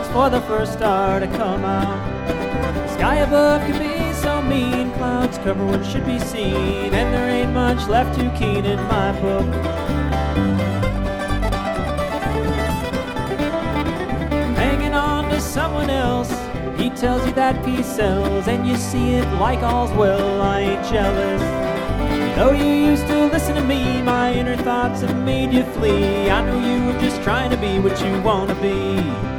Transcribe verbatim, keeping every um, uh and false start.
waits for the first star to come out. Sky above can be so mean, clouds cover what should be seen, and there ain't much left too keen in my book. Hanging on to someone else, he tells you that peace sells, and you see it like all's well. I ain't jealous. Though you used to listen to me, my inner thoughts have made you flee. I know you were just trying to be what you want to be.